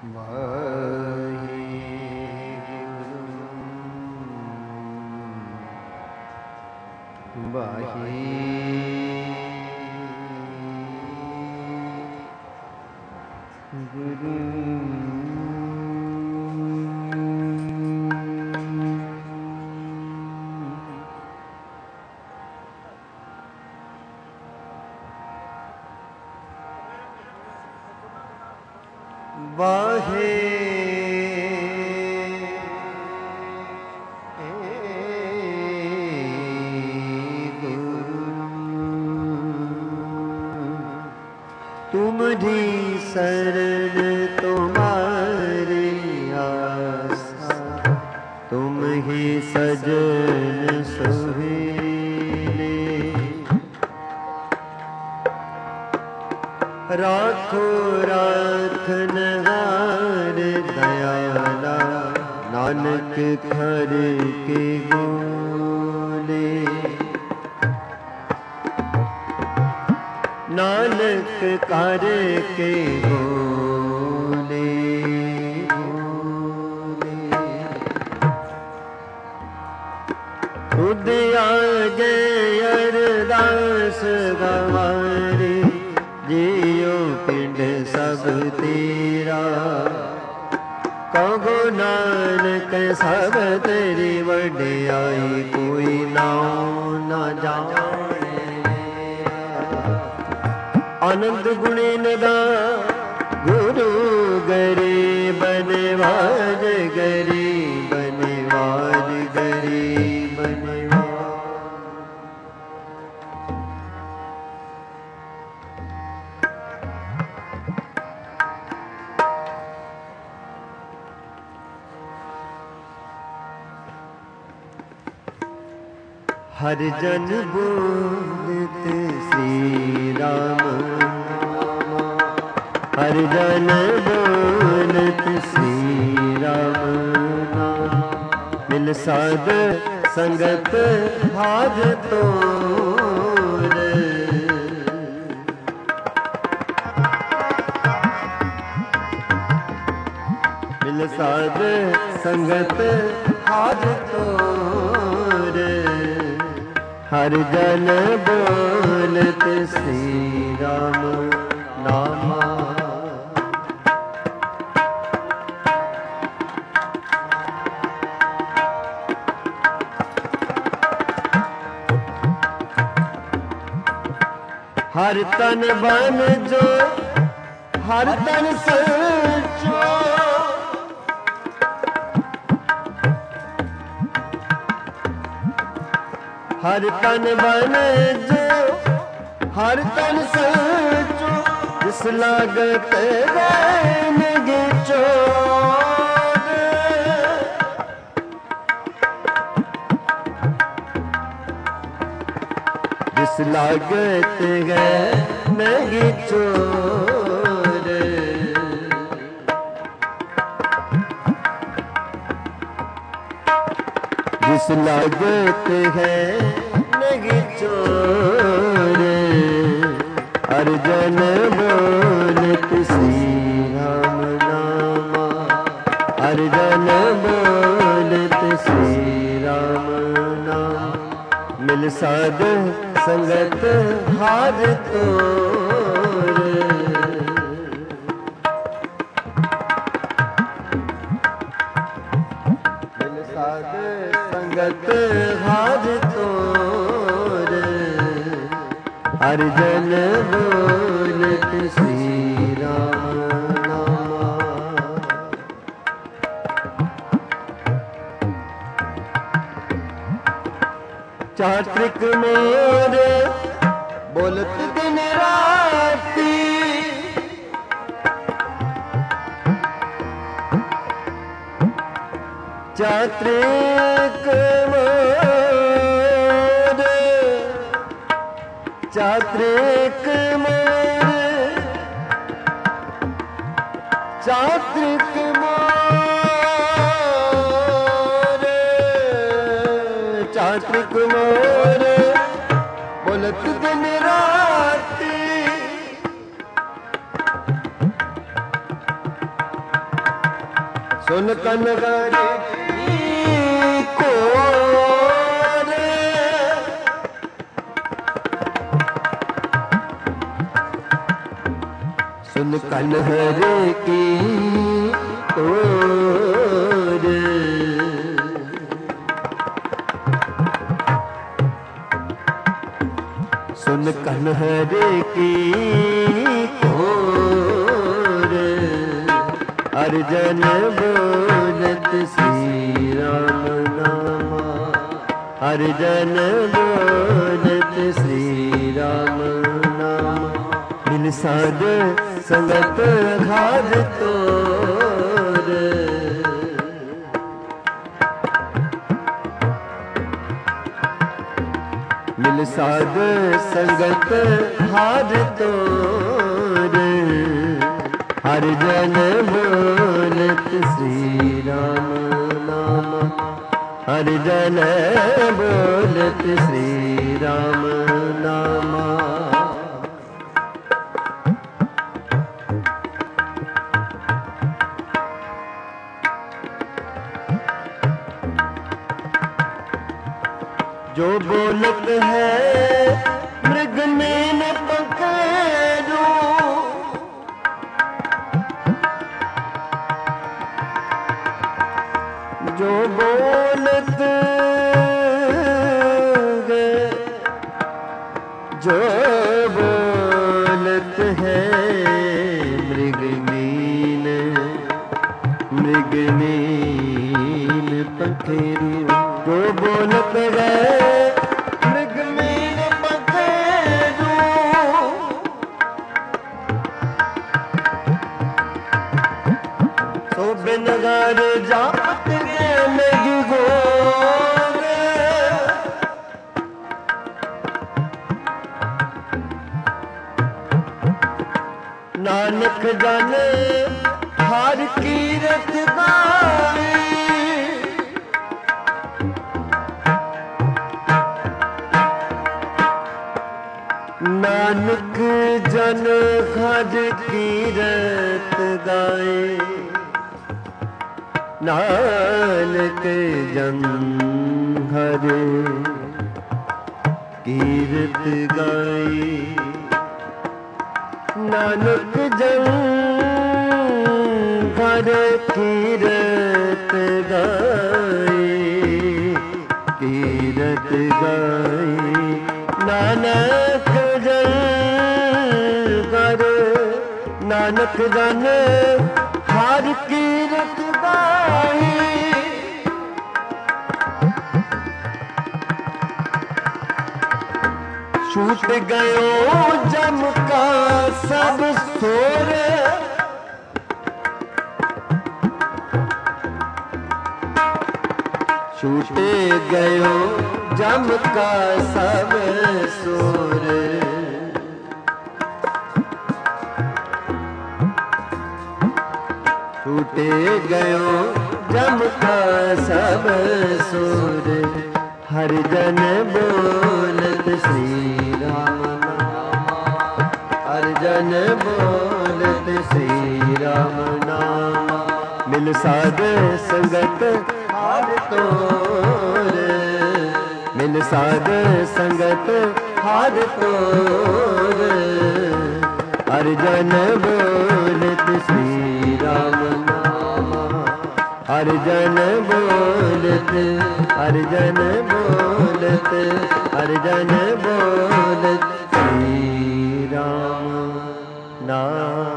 तुम्हारी शरण तुम्हारी आशा, तुम ही सजन सुहेले। राखो राखनहार दयाला, नानक घर के बोले। नानक कर के बोले बोले। खुद आगे अरदास गवारे, जियो पिंड सब तेरा। कहो नानक सब तेरी वड्याई, कोई नाम न जाने। आनंद गुणे नदा गुरु गरे, बनवाज गरे बनवाज गरे बनवाज। हर जन बोलते श्री राम, हर जन बोलत श्री राम नाम। मिल साध संगत हाज तोर, मिल साध संगत हाज तोर। हर जन बोलत श्री राम नामा। हर तन बन जो हर तन सोचो, हर तन बन जो हर तन सोचो। जिस लागत रैन गिचो, जिस लागत है नहीं चोर। जिस लागत है नहीं चोर। अर्जन बोलत श्री राम नामा, अर्जन बोलत श्री राम नाम। मिल साध संगत हाज तोर। मिल साध संगत हाज तोर। अर्जन बोलत श्री राम नामा। चात्रिक मोर बोलत दिन राती, चात्रिक मोर, चात्रिक मोर, चात्रिक मोर, चात्रिक मोर बोलत दिन राती। सुन कनगारे को सुन कनहरे की ओर सुन कनहरे की ओर अर्जन बोलत श्री राम नामा अर्जन बोलत श्री राम नामा मिल साध संगत घात तोर मिल साध संगत हार तोर हर जन बोलत श्री राम नाम हर जन बोलत श्री राम नामा जो बोलत है मृग में न पकड़ो जो बोलत है जो बोलत है मृग मीन पखेरू जो बोलत है नगार जात के लगी गोर नानक जाने हर कीरत गाए नानक जन हर कीरत गाए नानक जन हर कीरत गाए नानक जन हर कीरत गाए कीरत गाए नानक जन हर नानक जन हर कीरत छूट गयो जम का सब सोर छूट गयो जम का सब सोर छूट गयो जम का सब सोर हर जन बोलत श्री राम नामा हर जन बोलत श्री राम नामा मिल साध संगत हार तोर मिल साध संगत हार तोर हर जन बोलत श्री राम नामा हर जन बोलत हर जन बोलत हर जन बोलत श्री राम नाम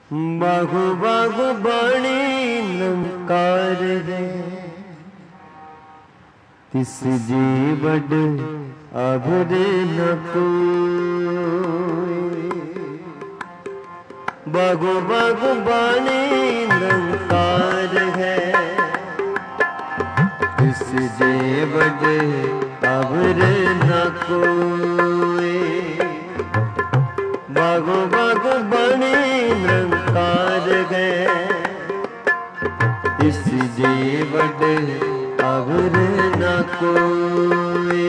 बाहु बाहु बाणी लंकार है, तिस जी बड अभर न कोई। बाहु बाहु बाणी लंकार है, तिस जी बड अभर न कोई। बागो बागो बनी निरंकार है, इस जीवड अवर न कोई।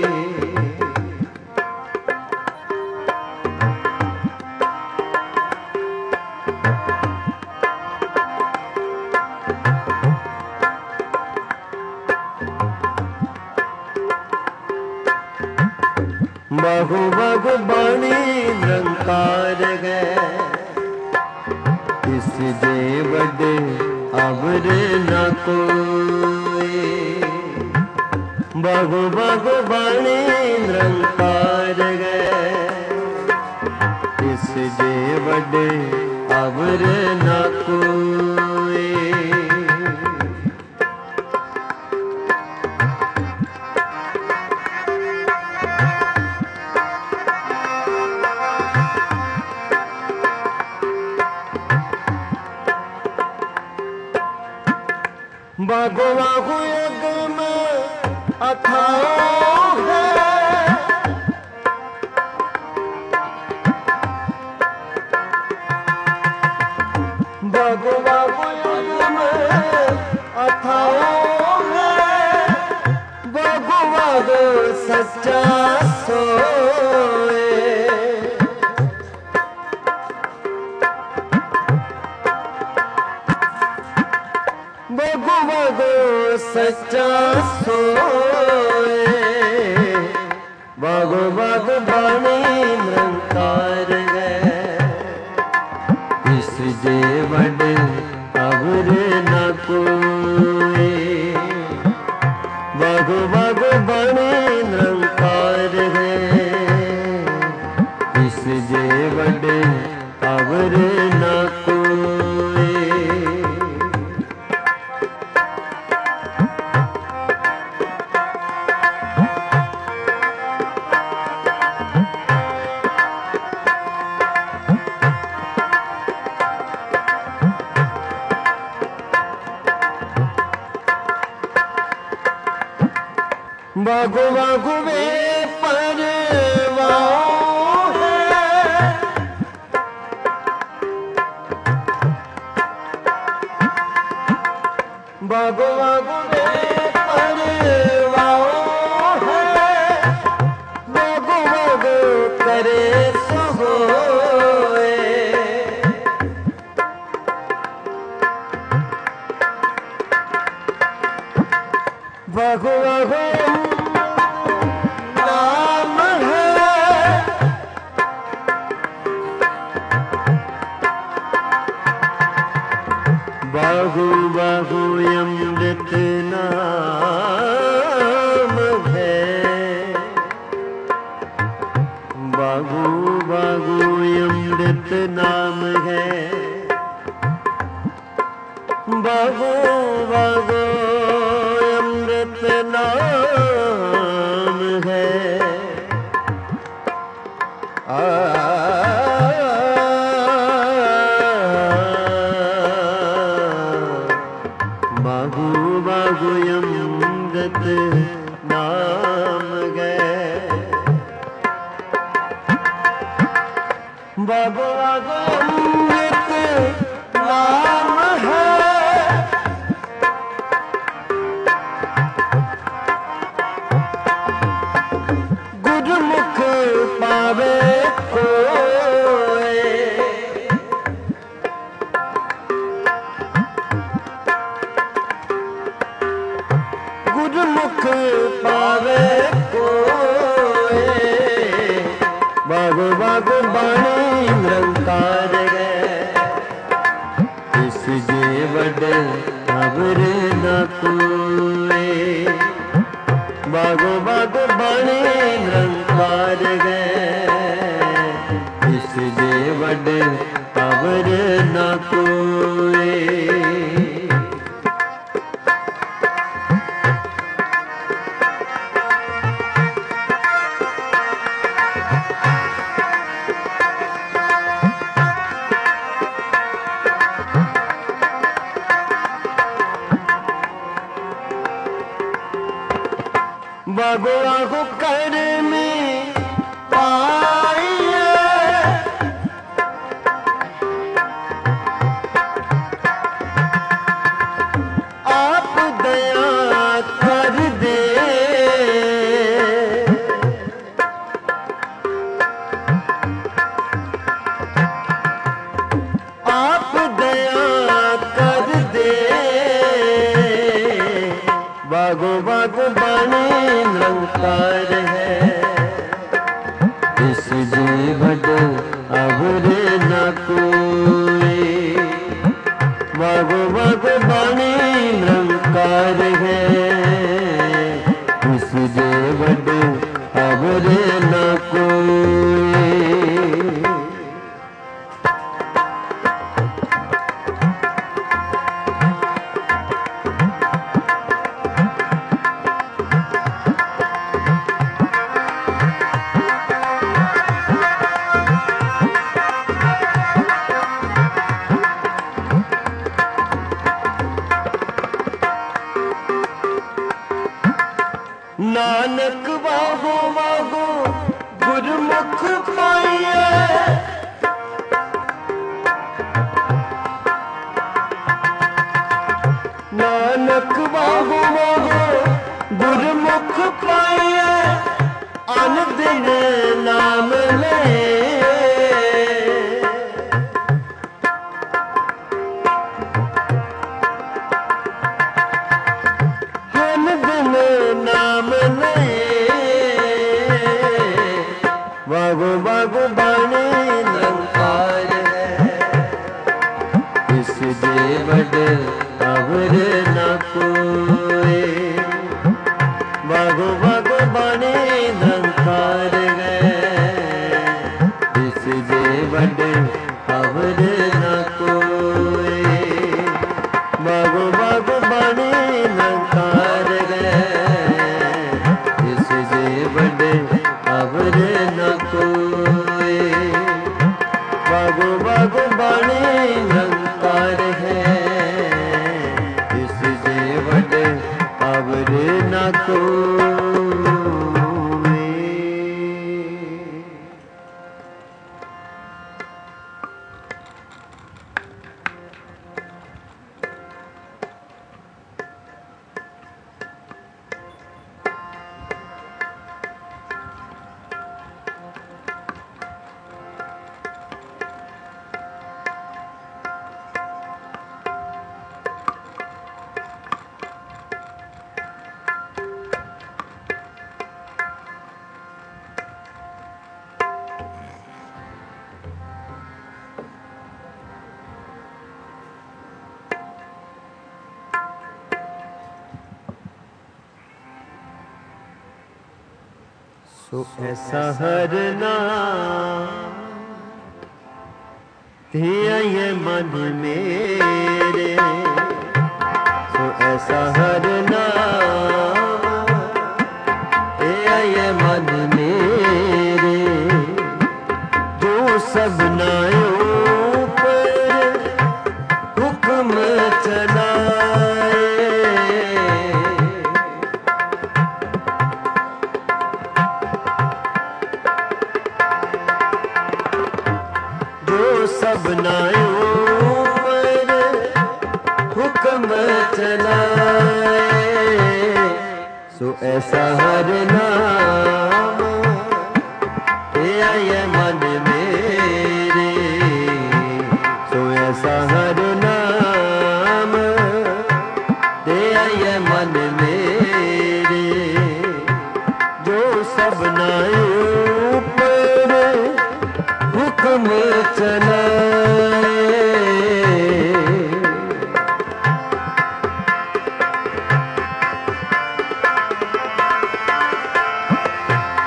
बाहु बाहु बाणी निरंकार है, इस जीवड अवर न कोई। बाहु बाहु बाणी निरंकार है, इस जीवड अवर न कोई। बागो बागो अगम अथाह है, बागो बागो अगम अथाह है। बागो बागो सच्चा सोए, बागो बागो सच्चा सोए। बागो बागो बाणी निरंकार है, इस जीवड अवर न कोई। बागो बागो बाणी निरंकार है, इस जीवड अवर न कोई। बागो बागो वे परवाह है, बागो बागो वे परवाह है। बागो बागो करे सोए, बागो बागो बाहु बाहु अमृत नाम है, बाहु बाहु अमृत नाम है। बाहु बाहु अमृत नाम है। बाहु बाहु अमृत नाम है, बाहु बाहु अमृत नाम है। गुरुमुख पावे कोई, गुरुमुख पावे कोई। बागो बागो बाणी निरंकार है, इस जीवड अवर न कोई। बागो बागो बाणी निरंकार है, इस जीवड पावर न कोई। बागो आगो कर में पाइए आप दया कर दे। आप दया कर दे। बागो बागो बने निरंकार है इस जीवन अवर न कोई। बागो बागो बने निरंकार है इस जीवन अवर न कोई। नानक वागो वागो गुरमुख पाइए। नानक वागो वागो गुरमुख पाइए। अन दिन नाम ले नाम ले। बागो बागो बने निरंकार है इस जीवन अवर न कोई। बागो बागो बने निरंकार है इस जीवन अवर न कोई। बागो बागो बने निरंकार इस जीवन अवर न कोई। बागो बागो बने निरंकार है इस जीवन अवर न कोई। सो ऐसा हरना थिया ये मन मेरे। सो ऐसा हरना थिया ये मन मेरे। जो सबनायों पर हुक्म चलाए। सबनायों पर हुक्म चलाए। सो ऐसा हर नाम तेरा ये मन मेरे। सो ऐसा हर नाम तेरा ये मन मेरे। जो सबनायों पर हुक्म चलाए।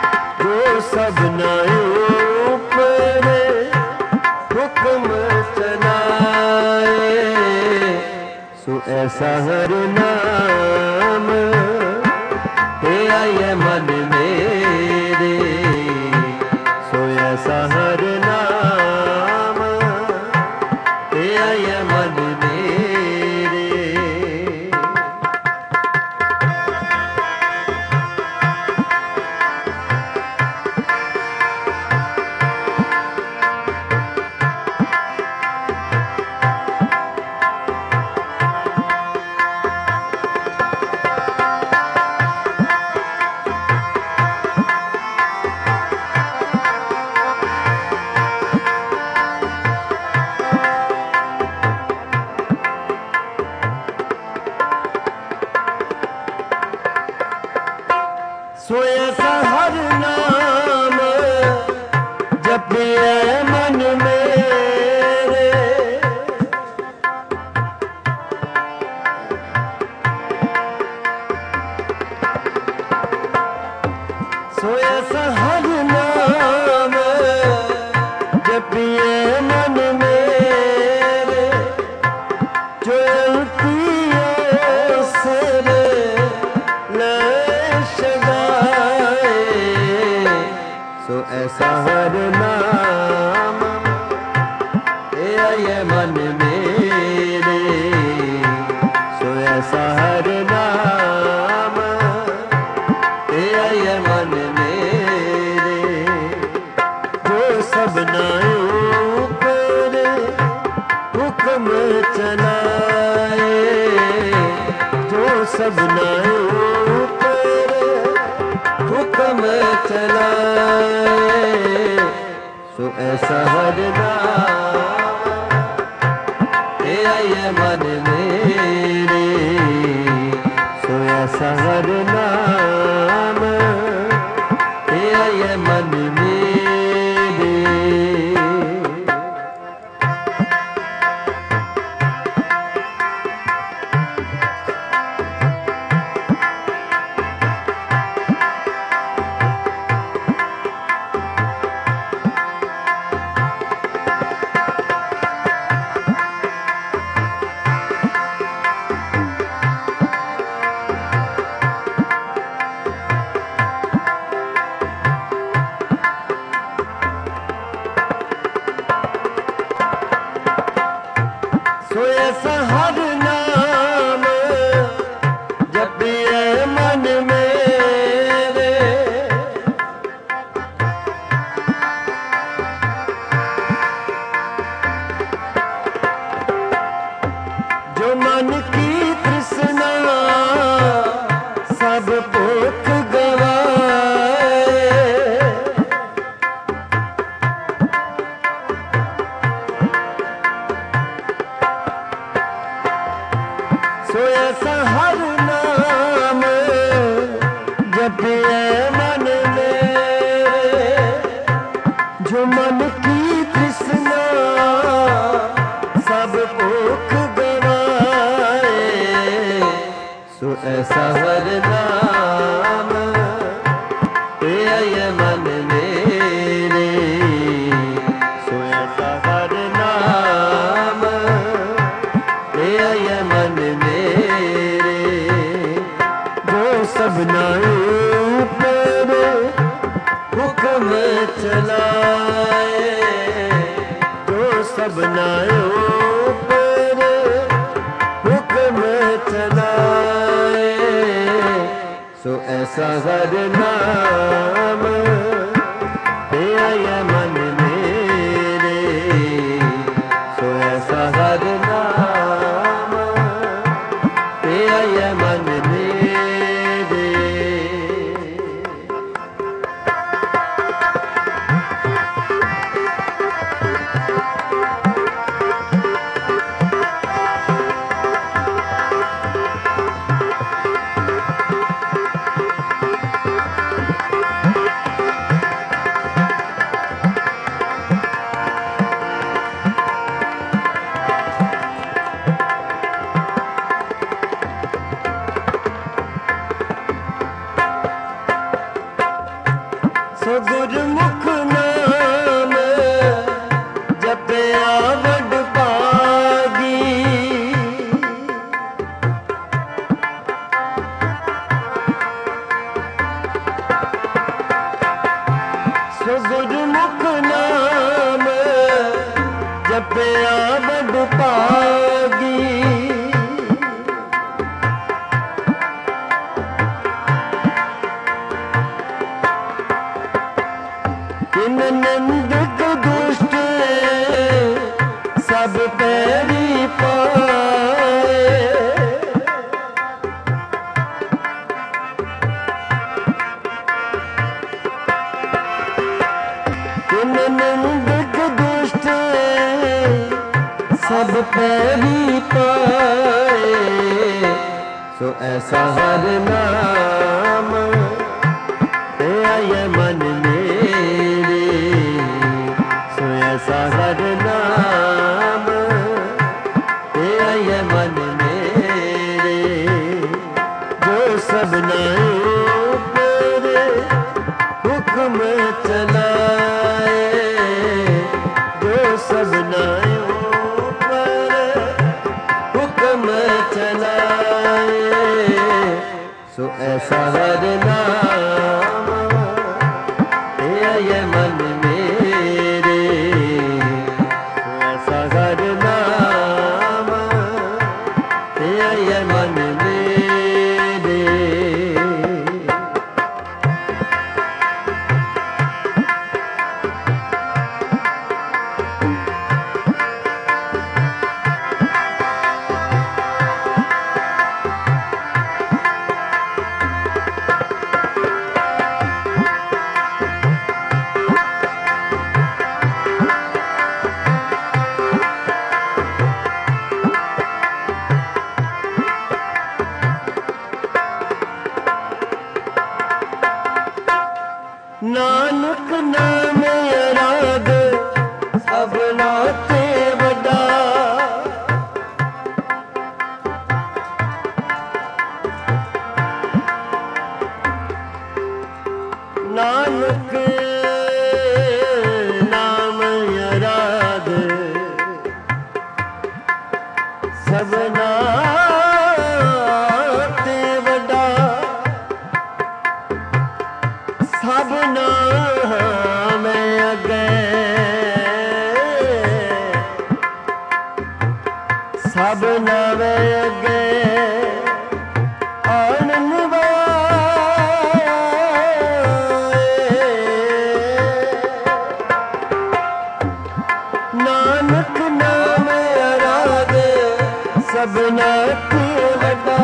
जो सबनायों पर हुक्म चलाए। सो ऐसा हर नाम हे आए मन मेरे, सो ऐसा हर नाम हे आए मन मेरे। सो ऐसा हर नाम जपिए मन मेरे, सो ऐसा हर नाम जपिए मन मेरे, जो सो ऐसा हर नाम हे आए मन मेरे, सो ऐसा हर नाम हे आए मन मेरे। जो सबना ऊपर हुक्म चलाए, जो सबना हुक्म चलाए, सो ऐसा हर नाम हे आए मन मेरे, सो ऐसा हर नाम हे आए मन मेरे। सो ऐसा हर नाम जपिए मन मेरे, जो मन की तृष्णा सब भूख गवाए, सो ऐसा हर नाम जपिए मन मेरे, जो मन की तृष्णा सब भूख गवाए, सो ऐसा हर नाम हे आए मन मेरे, सो ऐसा हर नाम हे आए मन मेरे। जो सबना ऊपर हुक्म चलाए, जो सबना ऊपर हुक्म चलाए, सो ऐसा हर नाम हे आए मन मेरे, सो ऐसा हर नाम हे आए मन मेरे। पाए। किन निंदक दुष्ट सब पैरी पाए। सो ऐसा हर नाम ये मन मेरे। सो ऐसा हर नाम ये मन मेरे। जो सबनाए मेरे हुक्म चलाए। जो सबनाए मेरे हुक्म चलाए। सो ऐसा हर नाम ये मन मेरे। सो ऐसा हर नाम ये मन मेरे। नानक नाम अराग सबना ते वड्डा। नानक नाम अराग सबना ते वड्डा। सबना मैं अगे सबना मैं अगे आनंद नानक नाम अराग सबना ते वड्डा।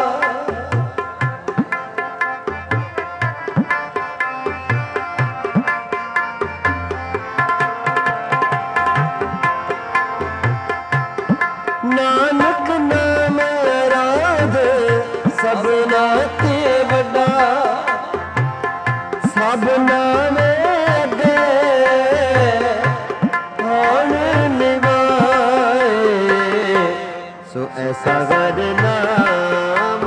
नानक नाम अराग सबना ते वड्डा। सबना में अगे कौन निभाए। सो ऐसा हर नाम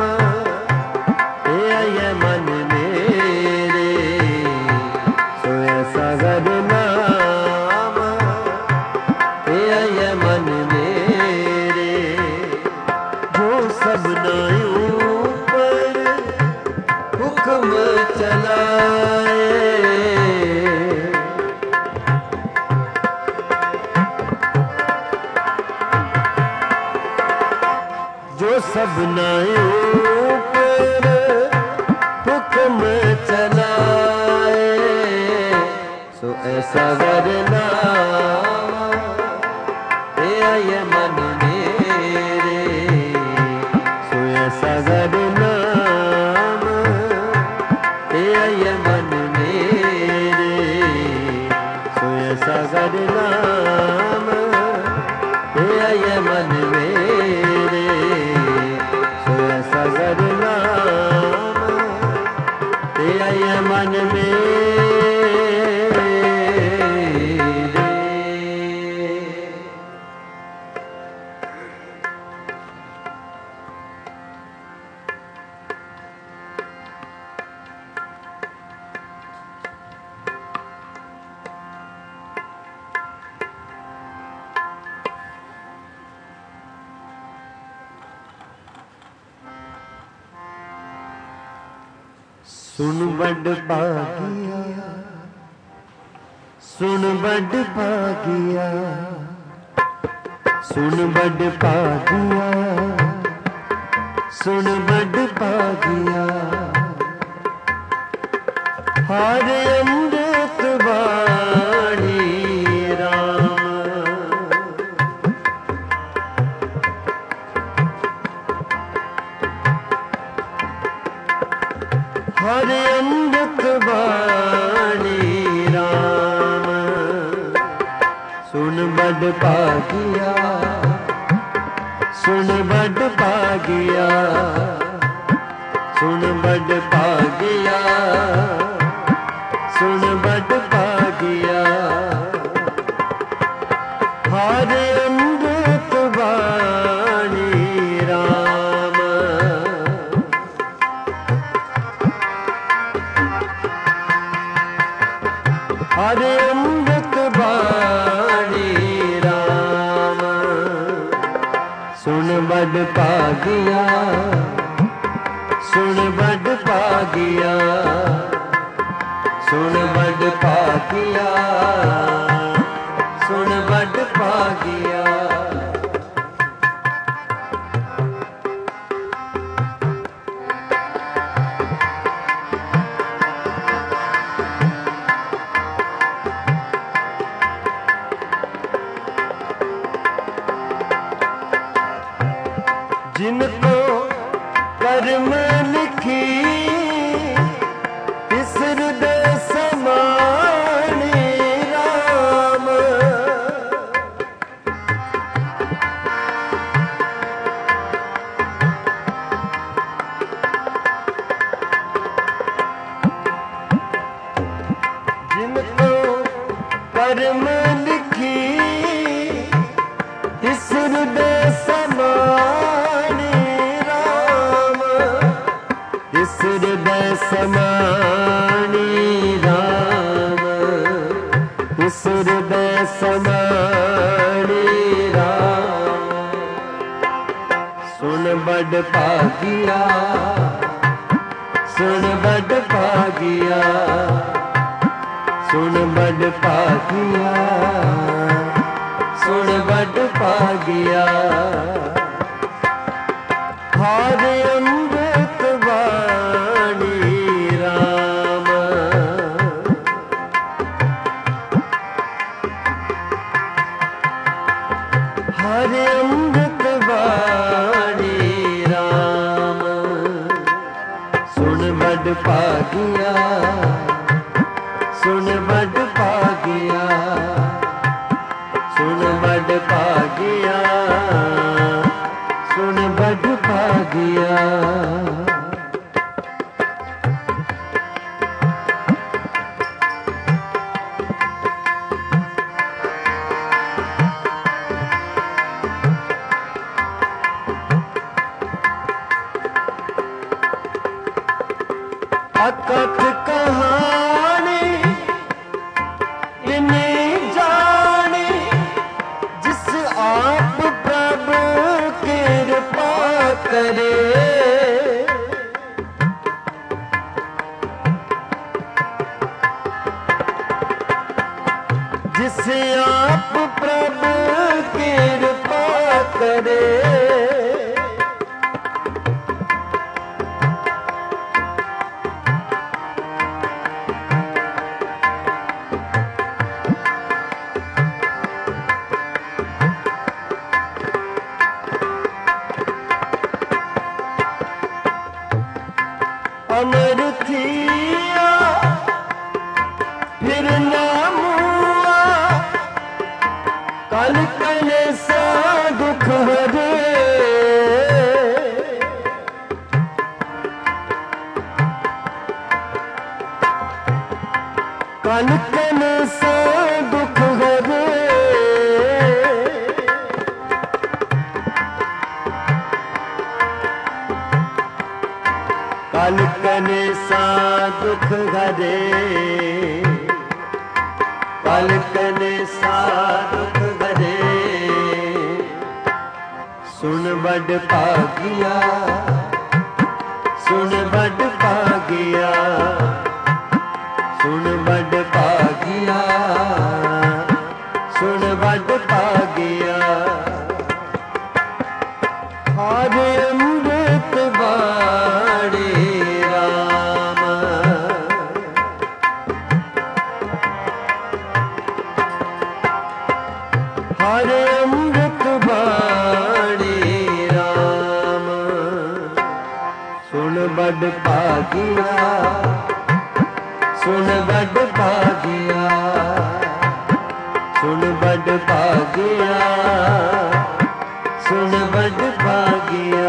ये मन मेरे। सो ऐसा हर नाम ये मन मेरे। जो सबना ऊपर हुक्म चलाए। जो सबना ऊपर हुक्म चलाए। सो ऐसा हर नाम ये मन मेरे। सो ऐसा हर नाम ये मन मेरे। सो ऐसा हर नाम ये मन मेरे। सो ऐसा हर नाम ये मन मेरे। सुन बड़ भागिया सुन बड़ भागिया सुन बड़ भागिया सुन बड़ भागिया हर अमृत वाणी राम हरे अमृत वाणी राम, सुन बड़ पागिया, सुन बड़ पागिया, सुन बड़ पागिया, सुन बड़ पागिया। हरे अमृत वाणी राम, हरे अमृत वाणी राम, सुन बड़ पागिया, सुन बड़ पागिया, सुन बड़ पागिया, सुन बड़ पागिया। जिनको कर्म लिखी तिस हृदय समानी राम, जिनको कर्म लिखी तिस हृदय समानी राम, तिस हृदय समानी राम, तिस हृदय समानी राम। सुन बड़ पागिया, सुन बड़ पागिया, सुन बड़ पागिया, सुन बड़ पागिया। हरे अमृत वाणी राम, हरे अमृत वाणी राम, सुन बड़ पागिया, सुन बड़ पागिया, सुन बड़ पागिया, सुन बड़ पागिया। अकथ कहानी इन्हीं जानी, जिस आप प्रभु कृपा करे। जिस आप प्रभु कृपा करे, अमर थिया फिर न मुआ, कल कले सा दुख हरे। कल कले सा दुख हरे, कल कने सा दुख हरे, कल कने सा दुख हरे। सुन बड़ पागिया, सुन बड़ पागिया, सुन बड़ पागिया, सुन बड़ पागिया। हरे अमृत वाणी राम, हरे अमृत वाणी राम, सुन बड़ पागिया, बड़ भागिया।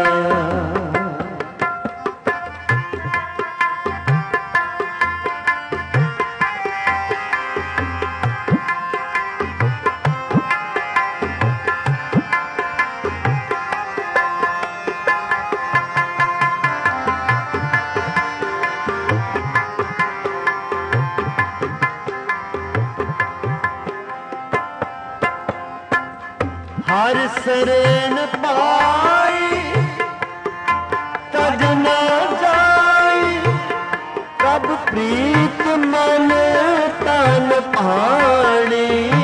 हर शरण पाई तज न जाई, कब प्रीत मन तन पाणी।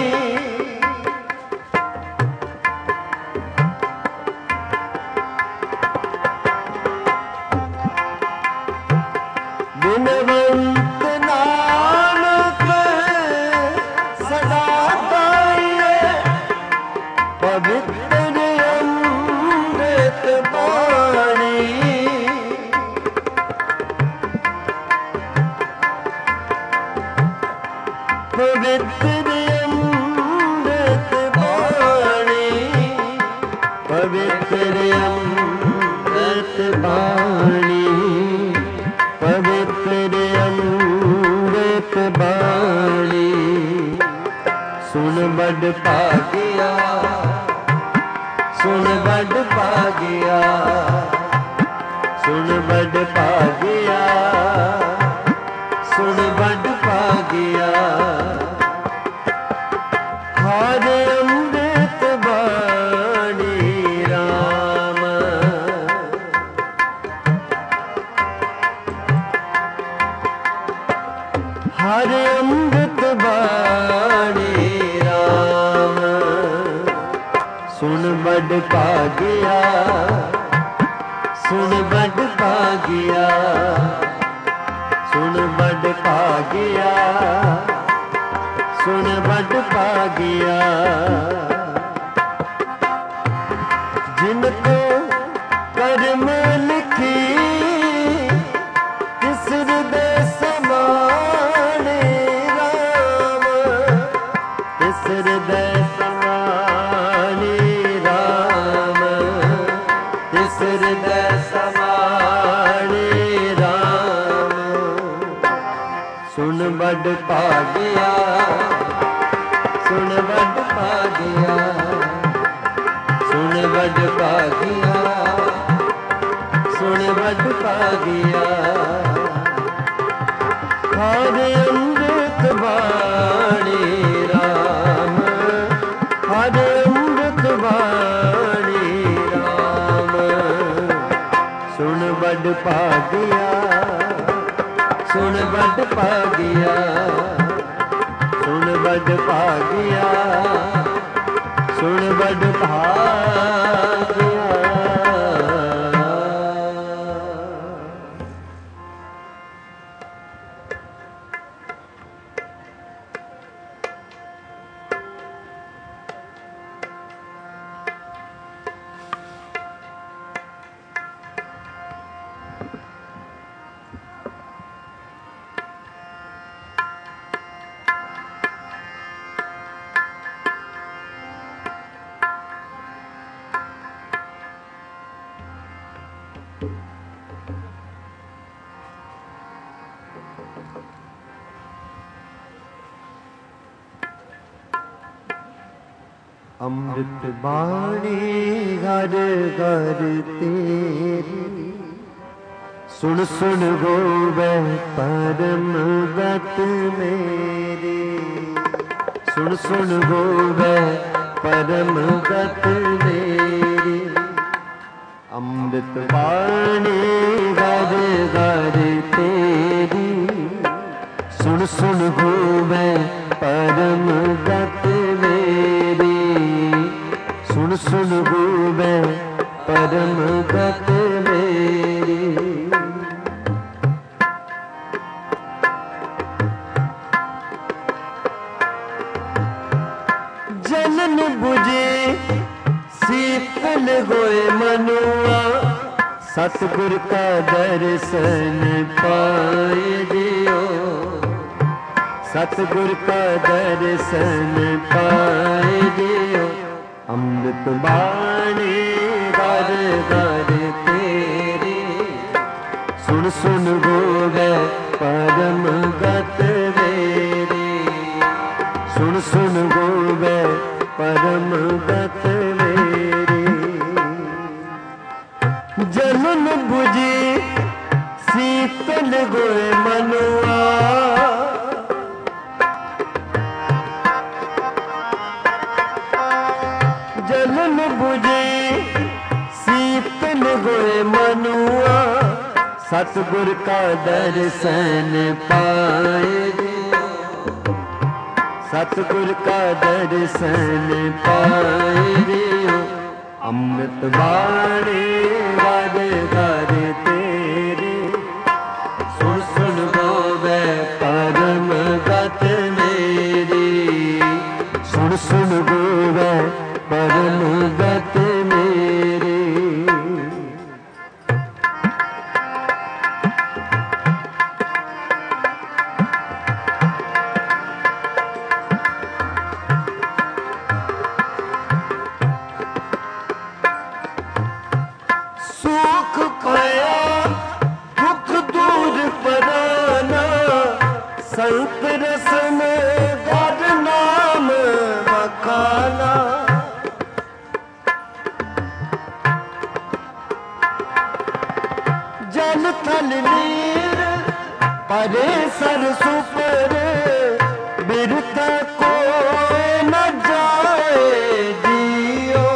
बिनवंत नानक सदा गाए, पवित्र अमृत बाणी। पवित्र अमृत बाणी, पवित्र अमृत बाणी, पवित्र अमृत बाणी। सुन बड़ भागिया, सुन बड़ भागिया, सुन बड़ भागिया, सुन बड़ भागिया। हर अमृत बाणी राम, हर अमृत बाणी राम। सुन बड़ भागिया, सुन बड़ भागिया, सुन बड़ भागिया, सुन बड़ भागिया। जिनको कर्म लिखी तिस हृदय समाने राम, तिस हृदय समाने राम, तिस हृदय समाने राम। सुन बड़ भागिया, सुन बड़ भागिया, सुन बड़ भागिया, सुन बड़ भागिया। हर अमृत बाणी राम, हर अमृत बाणी राम। सुन बड़ भागिया, सुन बड़ भागिया, सुन बड़ भागिया, सुन बड़ भागिया। अमृत बाणी घर घर तेरी, सुन सुन गोवे परम गत मेरी। सुन सुन गोवे परम गत मेरी। अमृत बाणी घर घर तेरी, सुन सुन गोवे परम गत मेरी। सुन सुन गोवे परम गत मेरी। जनन बुझे शीतल होए मनुआ, सतगुर का दर्शन पाए दियो। सतगुर का दर्शन पाए दियो। अमृत बाणी घर तेरे। सुन सुन होवे परम गत मेरे। सुन सुन होवे परम गत मेरे। जलन बुझी शीतल गोए मनुआ। जलन बुझे शीतल गोए मनुआ। सतगुर का दर्शन पाए दियो। सतगुर का दर्शन पाए दियो। अमृत बाणी घर घर तेरे। सुन सुन होवे परम गत मेरी। सुन सुन होवे परम गत मेरे। सुख पाया दुख दूर पराना। संत रसन घर नाम बखाना। जल थल नीर परे सर सुपर। बिरता को न जाए जियो।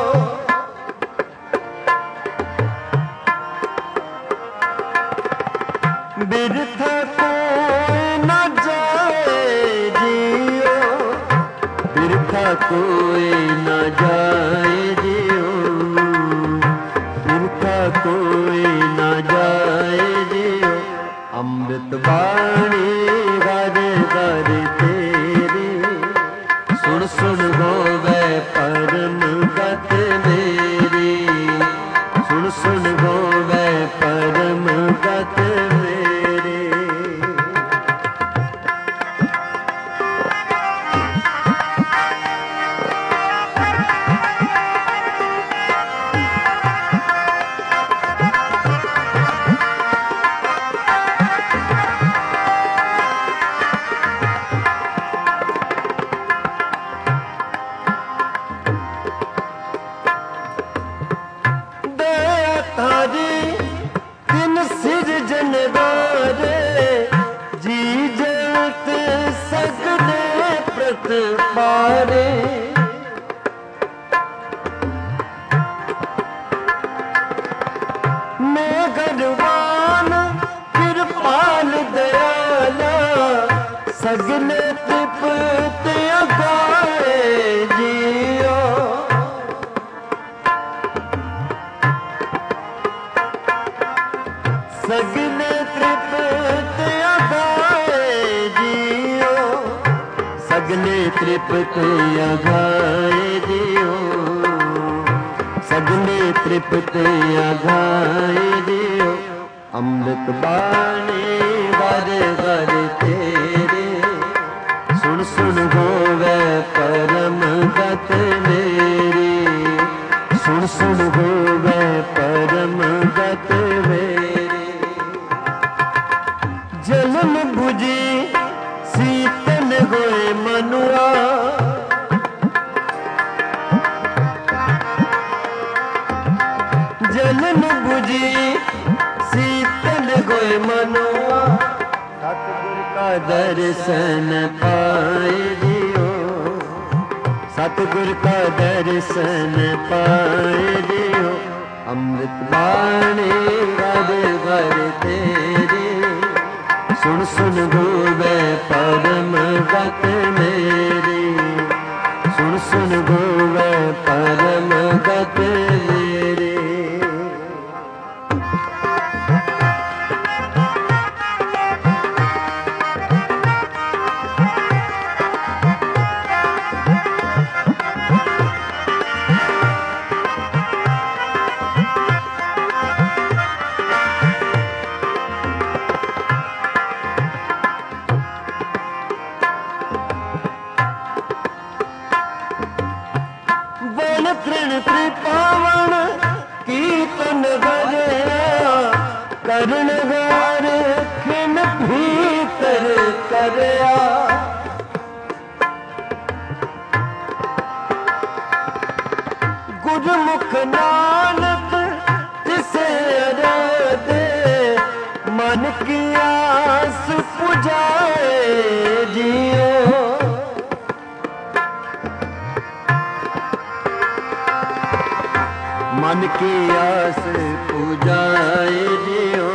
बिरथा को न जाए जियो। बिरथा कोई न जाए जियो। बिरथा कोई न जाए जियो। अमृत बाणी घर घर तेरे। सुन सुन होवे परम गत मेरी। सुन सुन होवे परम गत मेरे। दया तारी दिन सिरजन वारे। जी जलत सगले प्रत पारे। मैं गरवान कृपाल दयाला। सगले तृप्त अगाए जियो। सगले तृप्त अगाए जियो। सगले तृप्त अगाए जियो। सगले तृप्त अगाए जियो। अमृत बाणी घर घर तेरे। सुन सुन होवे परम गत मेरी। सुन सुन होवे परम गत मेरी। जलन बुझी शीतल गोए मनुआ। जलन बुझी शीतल गोए मनुआ। सतगुर का दर्शन पाए दियो। सतगुर का दर्शन पाए दियो। अमृत बाणी घर घर तेरे। सुन सुन होवे परम गत मेरी। सुन सुन होवे परम गत मेरे। तृण कृपाव करनहार खिन भीतर करया गुरमुख नानक तिसे अराधे मन की आस पुजाए जियो मन की आस पुजाए जियो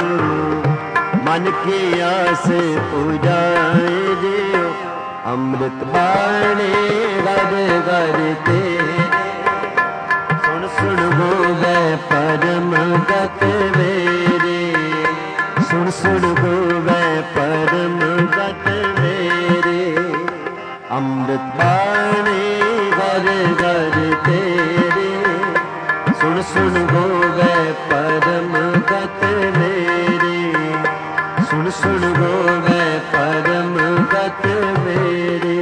मन की आस पुजाए जियो अमृत बाणे घर घर तेरे सुन सुन होवे परम गत मेरे सुन सुन होवे परम गत मेरे अमृत बाणे घर घर तेरे सुन सुन होवे परम गत मेरे सुन सुन होवे परम गत मेरे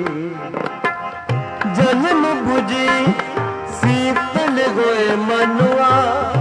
जन्म बुझी शीतल होए मनुआ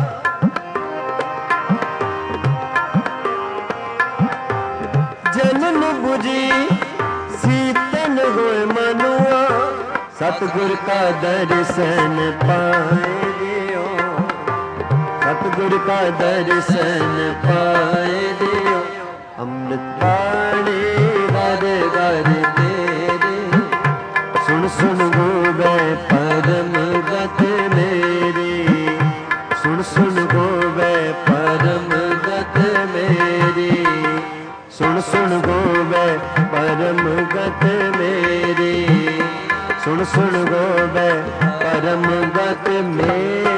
जन्म बुझी शीतल होए मनुआ सतगुर का दर्शन पाए दियो सतगुर का दर्शन पाए दियो अमृत बाणी घर घर तेरे सुन सुन होवे परम गत मेरे सुन सुन होवे परम गत मेरे सुन सुन होवे परम गत मेरे सुन सुन होवे परम गत मेरे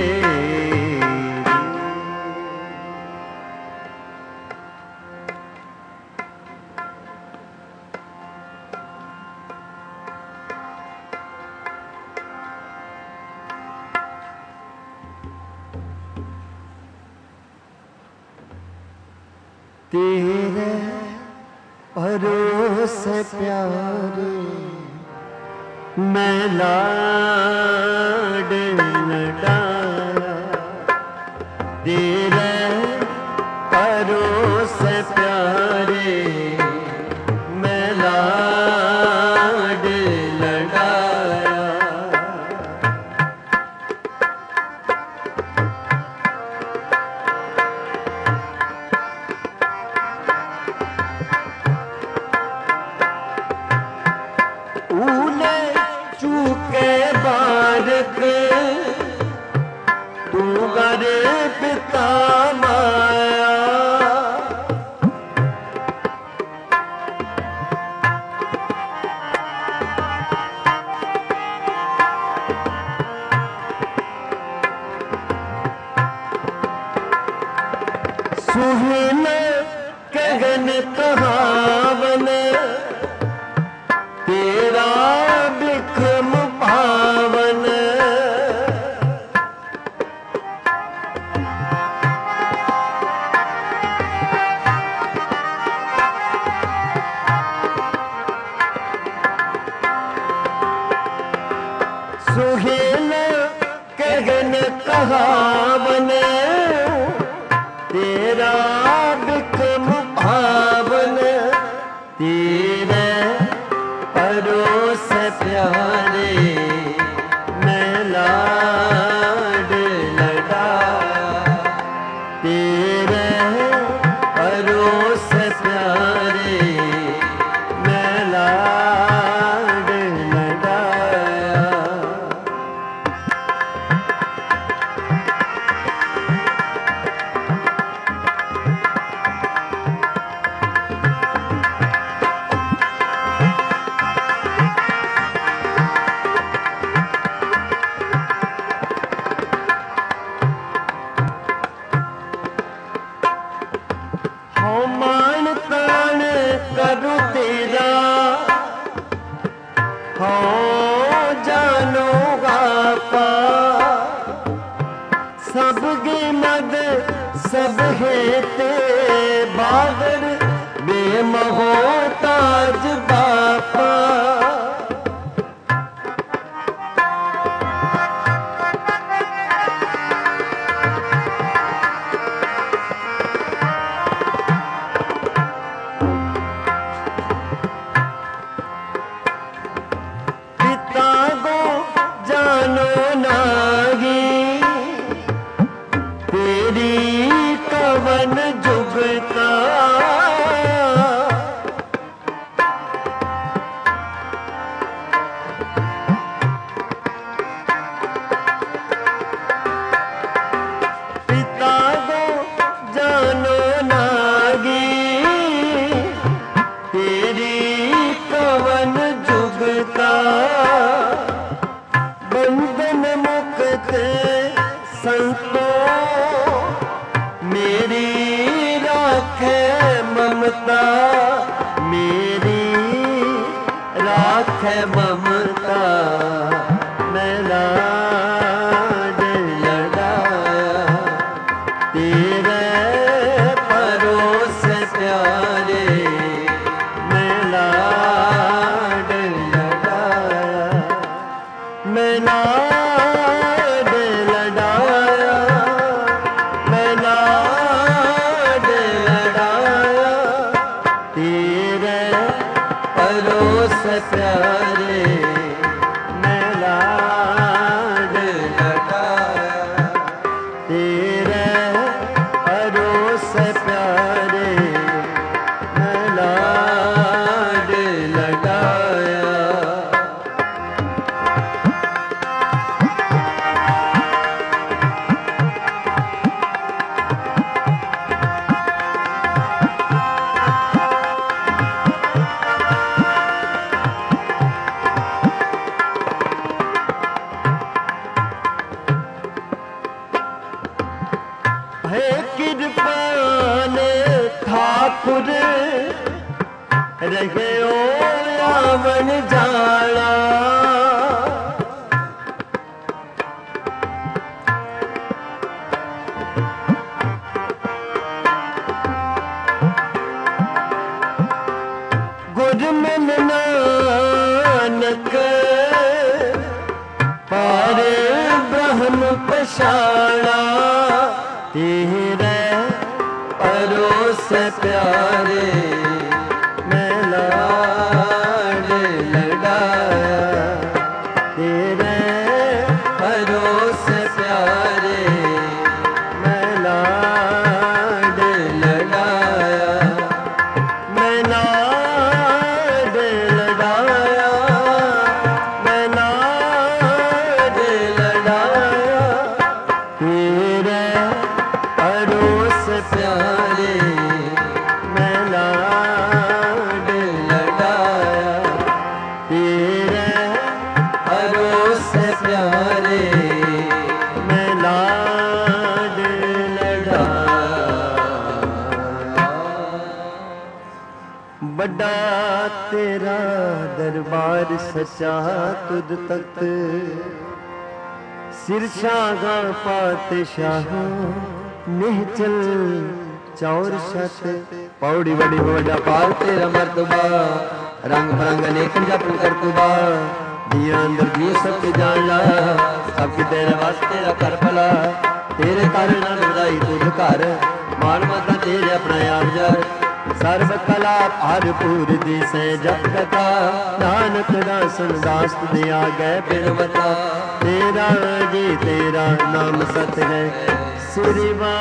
तेरे भरोसे प्यारे मैं लाड लडाया तेरे भरोसे प्यारे मैं लाड लडाया चूके बारक तू गर पिता माया सुहिन कहन कहावन तेरा बिक्रम पावन सुहेल कहन कहावन तेरा बिक्रम पावन तेरे परोस प्यारे मैं लाड लडाया तेरे परोस प्यारे मैं लाड लडाया मान तान करूं तेरा हो जानूंगा पा सबकी मद सब है ते बादर बेमहोताज बापा तेरी कवन जुगता पिता को जानो नागी तेरी कवन जुगता बंधन मुक्त संतो मेरी राखे ममता मेरी राखे ममता मैं लाड लड़ाया तेरे परोस प्यारे मैं लाड लड़ाया मैं लाड लड़ाया मैं लाड लड़ाया तेरे परोस प्यारे मैं लाड लड़ाया तेरे परोस प्यारे मैं लाड लड़ाया है कृपाल ठाकुर रहे ओ रावण जाना गुरमिल नानक पार ब्रह्म पछाड़ा तेरे परोस प्यारे मैं लाड लड़ाया तेरे परोस प्यारे मैं लाड लड़ाया मैं लाड लड़ाया मैं लाड लड़ाया तेरे परोस प्यारे मैं लाड लड़ाया तेरे परोस प्यारे मैं लाड लड़ाया बड़ा तेरा दरबार सचा तुद तक सिरशागा पातशाह निहचल चौर शत पौड़ी बड़ी बड़ा पार तेरा मर्तबा रंग बरंग अनेक जपन करतुबा दिया अंदर जी सब जान ला सब तेरे वास्ते तेरा कर भला तेरे कर ना बधाई तुझ घर मान माता तेरे अपना यार जार सर्व कला भरपूर दिसे जप कथा नानक दासन दास दिया गए बिनवता तेरा जी तेरा नाम सत है सिरिवा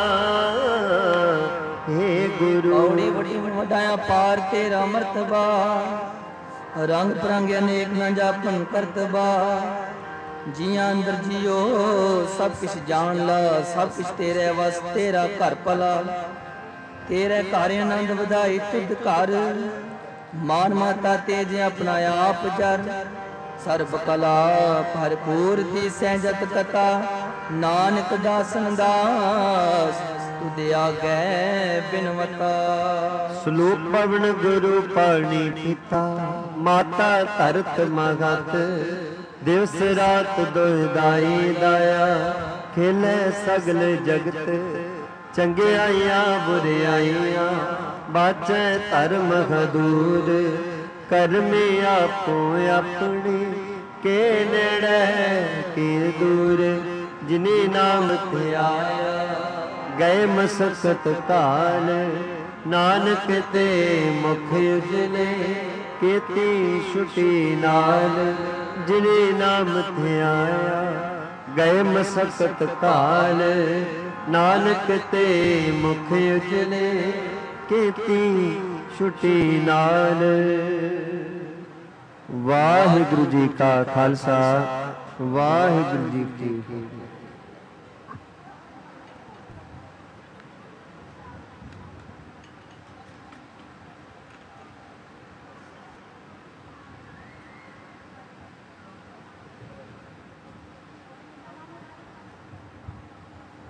हे गुरु औड़ी बड़ी वडाया पार तेरा मर्तबा रंग परंग अनेक न जापन करतबा जिया अंदर जियो सब कुछ जान ला सब कुछ तेरे वस तेरा घर भला तेरे घर आनंद बधाई तुद घर मान माता तेज अपना आप जर सर्व कला भरपूर दी सहजत कथा नानक दासन दास तुद आगे बिनवता श्लोक पवन गुरु पाणी पिता माता धरत महत दिवस रात दुहिदाई दाया खेले सगल जगत चंगियाइयां बुरियाइयां बाचे धर्म हदूर करमे आपो अपने के नेड़े के दूर जिनी नाम ते आया गए मसकत काल नानक ते मुख उजले केती छुटी नाल जिने नाम ते आया गए मसकत काल ਨਾਨਕ ਤੇ ਮੁਖ ਉਜਲੇ ਕੀਤੀ ਛੁਟੀ ਨਾਲ। ਵਾਹਿਗੁਰੂ ਜੀ ਕਾ ਖਾਲਸਾ, ਵਾਹਿਗੁਰੂ ਜੀ ਕੀ ਫਤਿਹ।